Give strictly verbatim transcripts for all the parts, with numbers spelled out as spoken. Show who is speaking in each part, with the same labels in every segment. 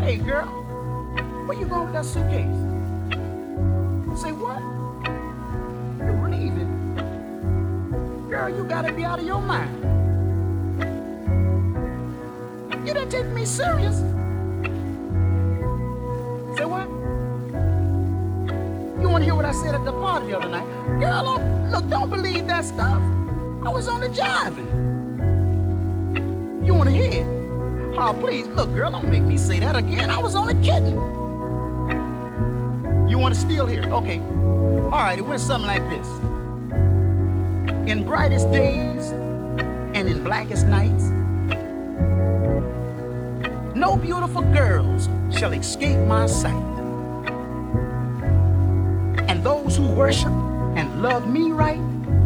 Speaker 1: Hey, girl, where you going with that suitcase? Say what? You're leaving? Girl, you gotta be out of your mind. You didn't take me serious. Say what? You wanna hear what I said at the party the other night? Girl, don't, look, don't believe that stuff. I was only jiving. You wanna hear it? Oh, please, look, girl, don't make me say that again. I was only kidding. You wanna steal here? Okay. All right, it went something like this. In brightest days and in blackest nights, no beautiful girls shall escape my sight. And those who worship and love me right,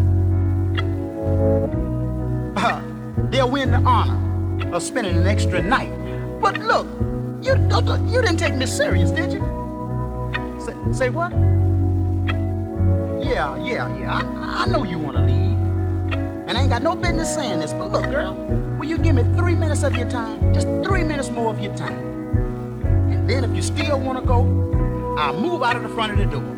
Speaker 1: uh, they'll win the honor of spending an extra night. But look, you, you didn't take me serious, did you? Say, say what? Yeah, yeah, yeah, I, I know you want to leave. And I ain't got no business saying this, but look, girl, will you give me three minutes of your time? Just three minutes more of your time. And then if you still want to go, I'll move out of the front of the door.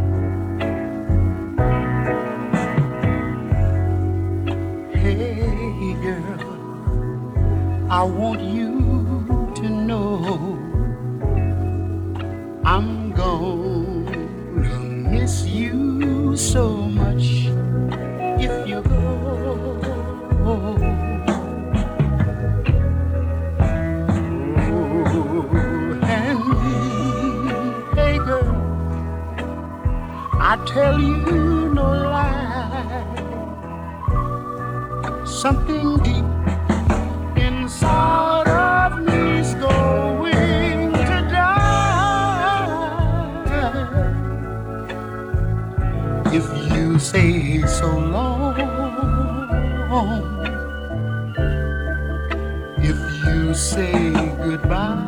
Speaker 1: Hey, girl, I want you to know I'm gonna miss you so much if you go. Oh, and hey girl, I tell you no lie, something deep inside of me's going to die if you say so long, if you say goodbye.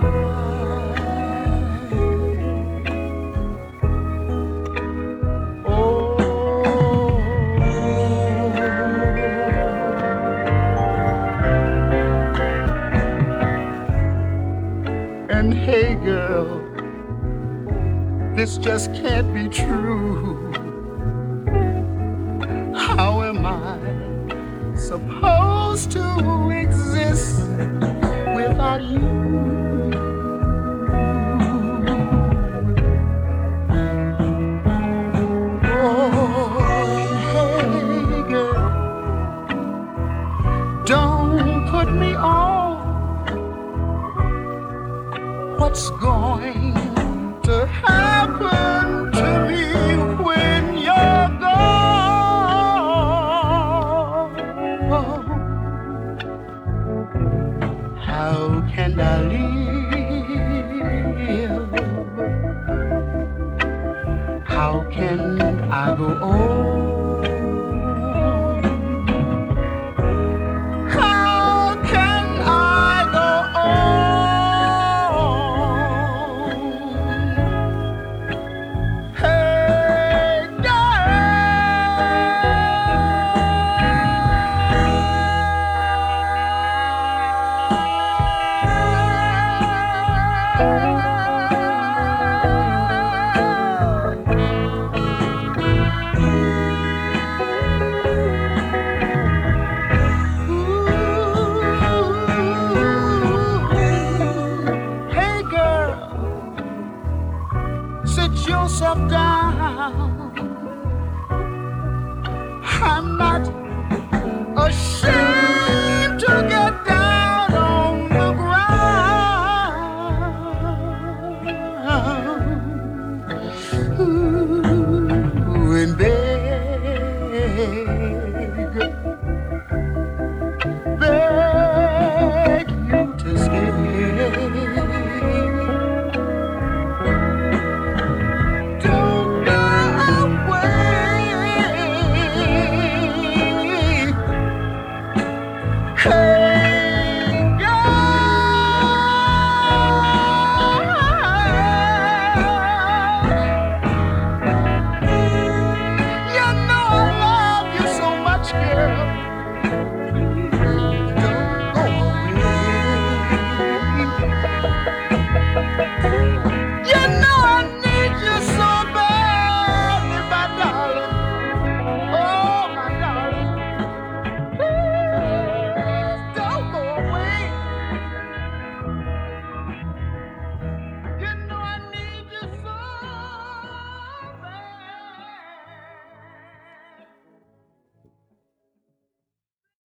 Speaker 1: And hey girl, this just can't be true. How am I supposed to exist without you? Oh, hey girl, don't put me on. What's going to happen to me when you're gone? How can I live? How can I go on? Sit yourself down